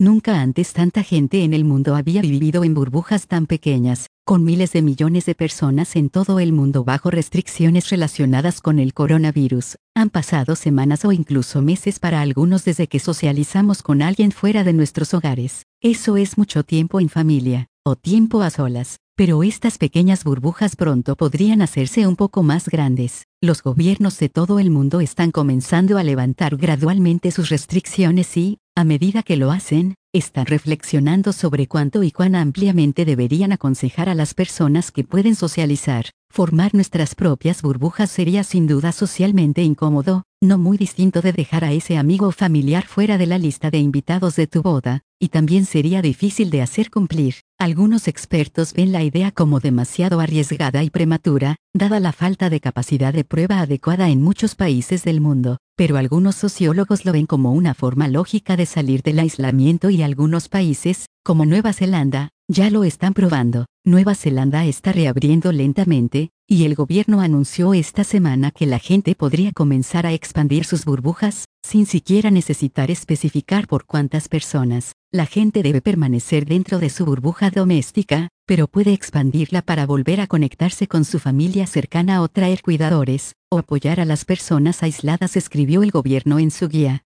Nunca antes tanta gente en el mundo había vivido en burbujas tan pequeñas, con miles de millones de personas en todo el mundo bajo restricciones relacionadas con el coronavirus. Han pasado semanas o incluso meses para algunos desde que socializamos con alguien fuera de nuestros hogares. Eso es mucho tiempo en familia, o tiempo a solas. Pero estas pequeñas burbujas pronto podrían hacerse un poco más grandes. Los gobiernos de todo el mundo están comenzando a levantar gradualmente sus restricciones y, a medida que lo hacen, están reflexionando sobre cuánto y cuán ampliamente deberían aconsejar a las personas que pueden socializar. Formar nuestras propias burbujas sería sin duda socialmente incómodo, no muy distinto de dejar a ese amigo o familiar fuera de la lista de invitados de tu boda, y también sería difícil de hacer cumplir. Algunos expertos ven la idea como demasiado arriesgada y prematura, dada la falta de capacidad de prueba adecuada en muchos países del mundo, pero algunos sociólogos lo ven como una forma lógica de salir del aislamiento y algunos países, como Nueva Zelanda, ya lo están probando. Nueva Zelanda está reabriendo lentamente, y el gobierno anunció esta semana que la gente podría comenzar a expandir sus burbujas, sin siquiera necesitar especificar por cuántas personas. La gente debe permanecer dentro de su burbuja doméstica, pero puede expandirla para volver a conectarse con su familia cercana o traer cuidadores, o apoyar a las personas aisladas, escribió el gobierno en su guía.